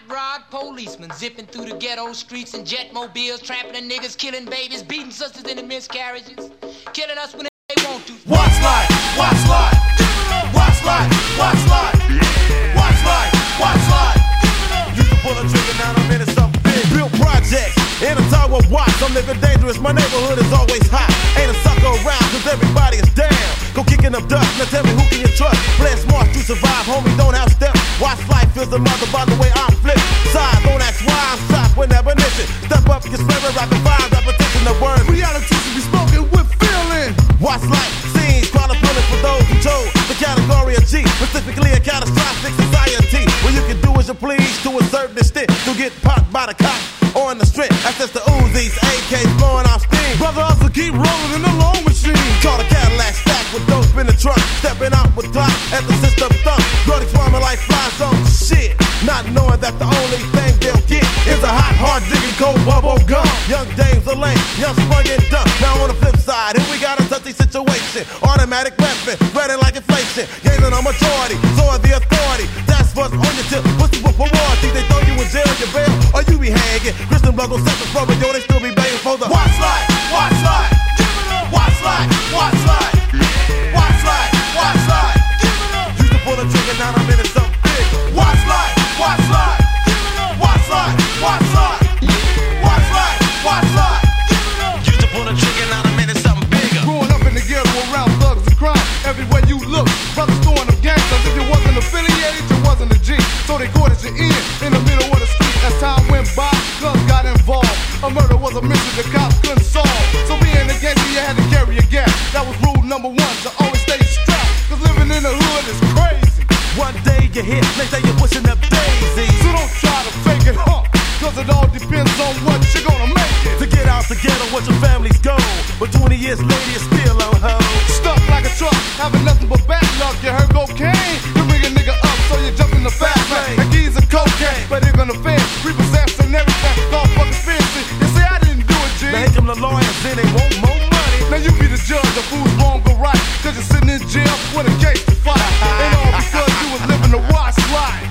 rod policemen zipping through the ghetto streets in jet mobiles, trampling niggas, killing babies, beating sisters into miscarriages, killing us when they want to. Watch life, watch life, watch life, watch life, watch life, watch life. You can pull a trigger, now I'm into something big. Build projects in a tower watch. I'm living dangerous, my neighborhood is always hot. Ain't a sucker around, cause everybody is down. Go kicking up dust, now tell me who can you trust? Play smart to survive, homie, don't have steps. Watch life is the mother by the way I'm flipped. Side, don't ask why I'm shocked with admonition. Step up, get spirit, rapid fire, repetition of words. Reality should be spoken with feeling. Watch life, scenes, chronicling for those who chose the category of G, specifically a catastrophic society, where you can do as you please to a certain extent, to get popped by the cops on the strength. Access to Uzis, AKs blowing off steam. Brother also keep rolling in the loan machine. Call a Cadillac stack with dope in the trunk. Stepping out with clock at the system thump. Brody swarming like flies on shit. Not knowing that the only thing they'll get is a hot, hard digging cold bubble gum. Young dames are lame, young sprung and dumb. Now on the flip side, here we got a touchy situation. Automatic weapon, spreading like inflation. Gazing on majority, so are the authority. That's what's on your tip. Pussy with royalty. They throw you in jail, you bail, or you be hanging. Christian blood gon' set the floor, but yo, they still be begging for the watch life, watch life, watch life, watch life, watch life, watch life. Used to pull a trigger, now I'm into something big. Watch life, watch life, watch life, watch life, watch life, watch life. Used to pull a trigger, now I'm into something bigger. Growing up in the ghetto around thugs and crime, everywhere you look, brothers throwing them gangsters. If you wasn't affiliated, you wasn't a G. So they quartered you in the middle of the street. As time went by, guns got involved. A murder was a mission the cops couldn't solve. So being a gangster, you had to carry a gas. That was rule number one, to always stay strapped. Cause living in the hood is crazy. One day you hit, next day you're pushing up daisies. So don't try to fake it, cause it all depends on what you're gonna make it. To get out together, what your family's goal. But 20 years later, you're still on hold. Stuck like a truck, having nothing but bad luck. You heard cocaine, you bring a nigga up, so you jump in the fast lane. And keys are cocaine, but they're gonna fed, repossess and everything. Call fucking fancy. You say I didn't do it, G. Now here come the lawyers, then they want more money. Now you be the judge of who's wrong or right, cause you're sitting in jail with a case to fight. And all because you was living the watch life.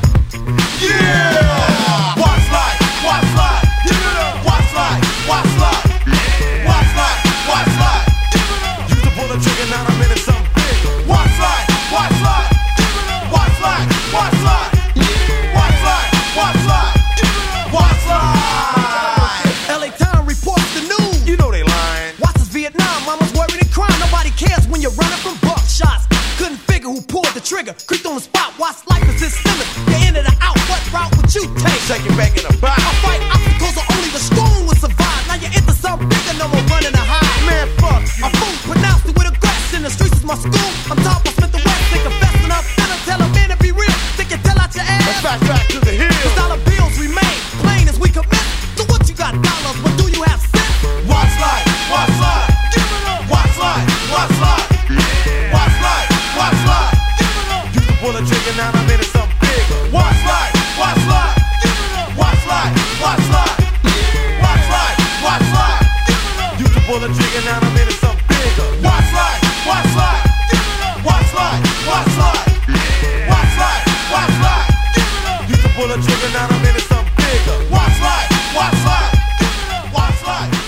Yeah! Watch life, watch life, watch life, watch life, watch life, watch life. Used to pull a trigger, now I'm into something big. Watch life, watch life, watch life, watch life, watch life, watch life, watch life. LA Times reports the news. You know they lying. Watch this Vietnam, mama's worried and crying. Nobody cares when you're running from buckshots. Couldn't figure who pulled the trigger. Creeped on the spot, watch life is his limit. You're in or out, what route would you take? Shake it back in the box. I fight obstacles or only the strong will survive. Now you're into something bigger, no more running to hide. Man, fuck you. A fool pronounced it with aggression. The streets is my school. I'm top of Smith the West. They confessing up, finna tell a man to be real. They can tell out your ass. Let's fast back to the hill. Cause dollar bills remain plain as we commit. So what you got dollars, but do you have sense? Watch life, watch life, watch life, watch life, watch life, watch life. Used to pull a trigger, now I'm into something big. Watch life, watch life, watch life, watch life, watch life, watch life. Used to pull a trigger, now I'm into something big. Watch life, watch life, watch life, watch life, watch life, watch life. Used to pull a trigger, now I'm into something bigger. Watch life, watch life, watch life.